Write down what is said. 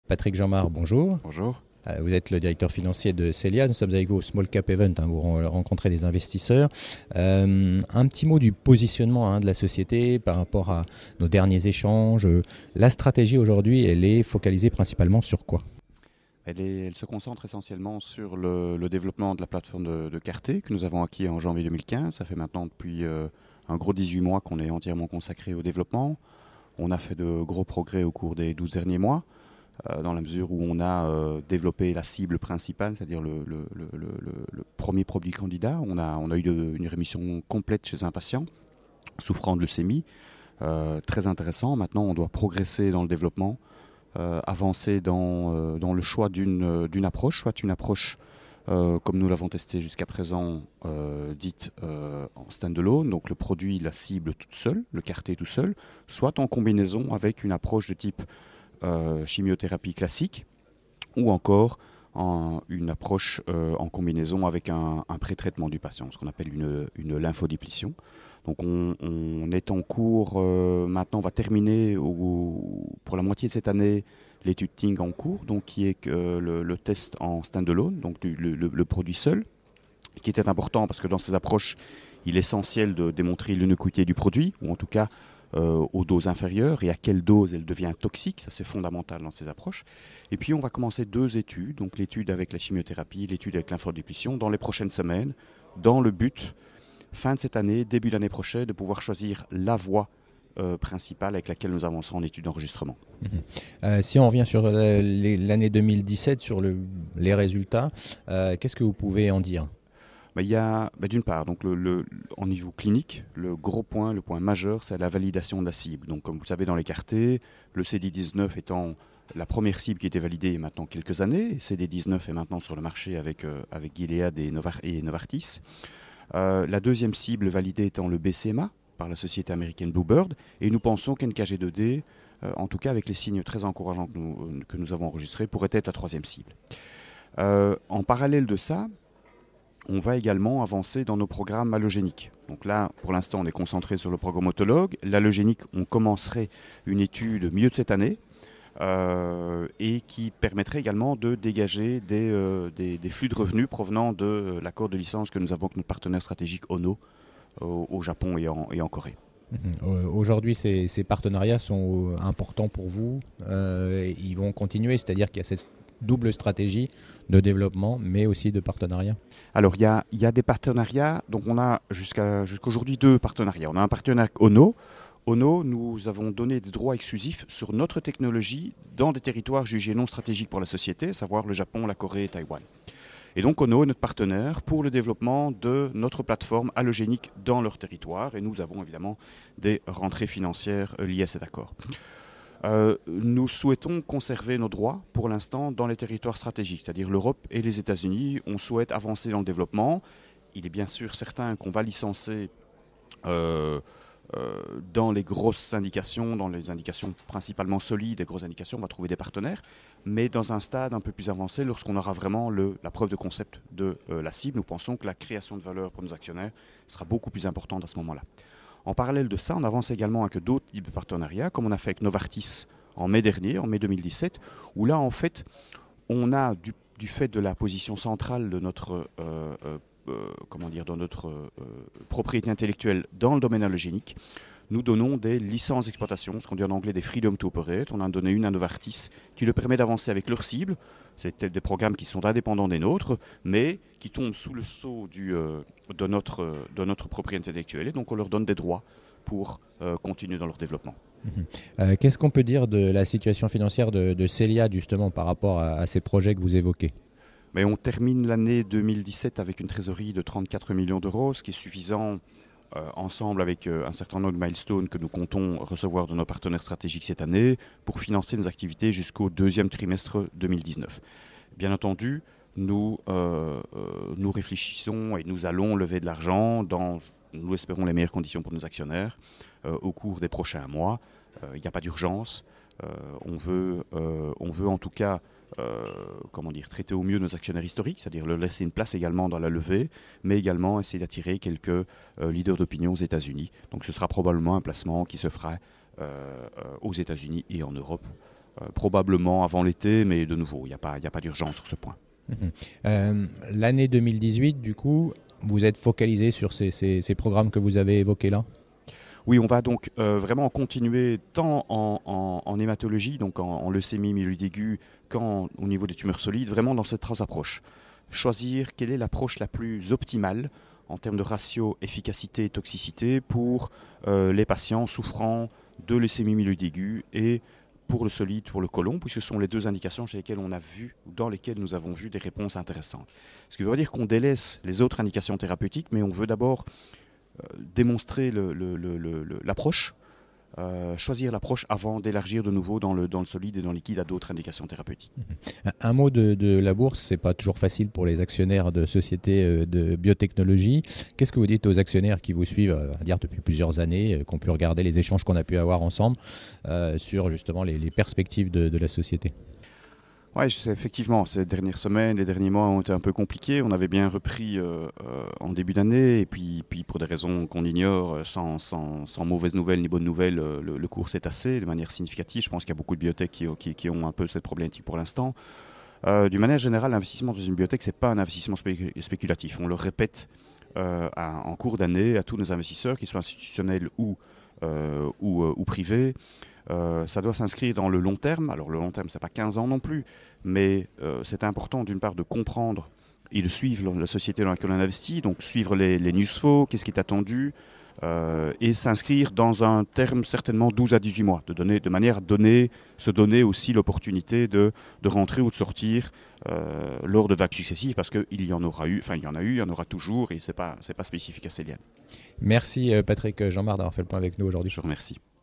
Patrick Jeanmar, bonjour. Bonjour. Vous êtes le directeur financier de Celia. Nous sommes avec vous au Small Cap Event. Vous rencontrez des investisseurs. Un petit mot du positionnement de la société par rapport à nos derniers échanges. La stratégie aujourd'hui, elle est focalisée principalement sur quoi ? Elle se concentre essentiellement sur le développement de la plateforme de Carté que nous avons acquis en janvier 2015. Ça fait maintenant depuis un gros 18 mois qu'on est entièrement consacré au développement. On a fait de gros progrès au cours des 12 derniers mois, dans la mesure où on a développé la cible principale, c'est-à-dire le premier produit candidat. On a eu une rémission complète chez un patient souffrant de leucémie. Très intéressant. Maintenant, on doit progresser dans le développement, avancer dans le choix d'une approche, soit une approche comme nous l'avons testé jusqu'à présent, dite en stand-alone, donc le produit, la cible toute seule, le Carté tout seul, soit en combinaison avec une approche de type chimiothérapie classique, ou encore une approche en combinaison avec un pré-traitement du patient, ce qu'on appelle une lymphodéplétion. Donc on est en cours, maintenant on va terminer pour la moitié de cette année l'étude TING en cours, donc qui est le test en stand-alone, donc le produit seul, qui était important parce que dans ces approches, il est essentiel de démontrer l'innocuité du produit, ou en tout cas aux doses inférieures, et à quelle dose elle devient toxique, ça c'est fondamental dans ces approches. Et puis on va commencer 2 études, donc l'étude avec la chimiothérapie, l'étude avec lymphodéplétion, dans les prochaines semaines, dans le but, fin de cette année, début d'année prochaine, de pouvoir choisir la voie principale avec laquelle nous avancerons en étude d'enregistrement. Si on revient sur l'année 2017, sur les résultats, qu'est-ce que vous pouvez en dire ? Il y a, d'une part, donc au niveau clinique, le point majeur, c'est la validation de la cible. Donc, comme vous le savez, dans les Carté, le CD19 étant la première cible qui a été validée il y a maintenant quelques années, et CD19 est maintenant sur le marché avec Gilead et Novartis. La deuxième cible validée étant le BCMA par la société américaine Bluebird, et nous pensons qu'NKG2D, en tout cas avec les signes très encourageants que nous avons enregistrés, pourrait être la troisième cible. En parallèle de ça, on va également avancer dans nos programmes allogéniques. Donc là, pour l'instant, on est concentré sur le programme autologue. L'allogénique, on commencerait une étude milieu de cette année et qui permettrait également de dégager des flux de revenus provenant de l'accord de licence que nous avons avec notre partenaire stratégique Ono au Japon et en Corée. Aujourd'hui, ces partenariats sont importants pour vous. Ils vont continuer, c'est-à-dire qu'il y a cette double stratégie de développement, mais aussi de partenariat. Alors, il y a des partenariats. Donc, on a jusqu'aujourd'hui 2 partenariats. On a un partenaire avec Ono. Ono, nous avons donné des droits exclusifs sur notre technologie dans des territoires jugés non stratégiques pour la société, à savoir le Japon, la Corée et Taïwan. Et donc, Ono est notre partenaire pour le développement de notre plateforme allogénique dans leur territoire. Et nous avons évidemment des rentrées financières liées à cet accord. Nous souhaitons conserver nos droits pour l'instant dans les territoires stratégiques, c'est-à-dire l'Europe et les États-Unis. On souhaite avancer dans le développement. Il est bien sûr certain qu'on va licencer dans les grosses indications, dans les indications principalement solides, les grosses indications, on va trouver des partenaires. Mais dans un stade un peu plus avancé, lorsqu'on aura vraiment la preuve de concept de la cible, nous pensons que la création de valeur pour nos actionnaires sera beaucoup plus importante à ce moment-là. En parallèle de ça, on avance également avec d'autres types de partenariats, comme on a fait avec Novartis en mai dernier, en mai 2017, où là, en fait, on a, du fait de la position centrale de notre, propriété intellectuelle dans le domaine allogénique, nous donnons des licences d'exploitation, ce qu'on dit en anglais des freedom to operate. On en a donné une à Novartis qui leur permet d'avancer avec leur cible. C'est des programmes qui sont indépendants des nôtres, mais qui tombent sous le sceau de notre propriété intellectuelle. Et donc on leur donne des droits pour continuer dans leur développement. Qu'est-ce qu'on peut dire de la situation financière de Celia, justement, par rapport à ces projets que vous évoquez ? Mais on termine l'année 2017 avec une trésorerie de 34 millions d'euros, ce qui est suffisant ensemble avec un certain nombre de milestones que nous comptons recevoir de nos partenaires stratégiques cette année pour financer nos activités jusqu'au 2e trimestre 2019. Bien entendu, nous réfléchissons et nous allons lever de l'argent dans, nous espérons, les meilleures conditions pour nos actionnaires au cours des prochains mois. Il n'y a pas d'urgence. On veut en tout cas traiter au mieux nos actionnaires historiques, c'est-à-dire leur laisser une place également dans la levée, mais également essayer d'attirer quelques leaders d'opinion aux États-Unis. Donc ce sera probablement un placement qui se fera aux États-Unis et en Europe probablement avant l'été, mais de nouveau, il n'y a pas d'urgence sur ce point. L'année 2018, du coup, vous êtes focalisé sur ces programmes que vous avez évoqués là? Oui, on va donc vraiment continuer tant en hématologie, donc en leucémie myeloïde aiguë, qu'au niveau des tumeurs solides, vraiment dans cette approche. Choisir quelle est l'approche la plus optimale en termes de ratio efficacité et toxicité pour les patients souffrant de leucémie myeloïde aiguë et pour le solide, pour le côlon, puisque ce sont les deux indications dans lesquelles nous avons vu des réponses intéressantes. Ce qui veut dire qu'on délaisse les autres indications thérapeutiques, mais on veut d'abord démontrer l'approche, choisir l'approche avant d'élargir de nouveau dans le solide et dans le liquide à d'autres indications thérapeutiques. Un mot de la bourse, c'est pas toujours facile pour les actionnaires de sociétés de biotechnologie. Qu'est-ce que vous dites aux actionnaires qui vous suivent depuis plusieurs années, qui ont pu regarder les échanges qu'on a pu avoir ensemble sur justement les perspectives de la société? Oui, effectivement, ces dernières semaines, les derniers mois ont été un peu compliqués. On avait bien repris en début d'année, et puis pour des raisons qu'on ignore, sans mauvaises nouvelles ni bonnes nouvelles, le cours s'est tassé de manière significative. Je pense qu'il y a beaucoup de biotech qui ont un peu cette problématique pour l'instant. D'une manière générale, l'investissement dans une biotech, ce n'est pas un investissement spéculatif. On le répète en cours d'année à tous nos investisseurs, qu'ils soient institutionnels ou privés. Ça doit s'inscrire dans le long terme. Alors le long terme, ce n'est pas 15 ans non plus, mais c'est important d'une part de comprendre et de suivre la société dans laquelle on investit, donc suivre les news flow, qu'est-ce qui est attendu, et s'inscrire dans un terme certainement 12 à 18 mois, de manière à se donner aussi l'opportunité de rentrer ou de sortir lors de vagues successives, parce qu'il y en aura eu, il y en aura toujours, et ce n'est pas spécifique à Celiane. Merci Patrick Jeanmard d'avoir fait le point avec nous aujourd'hui. Je vous remercie.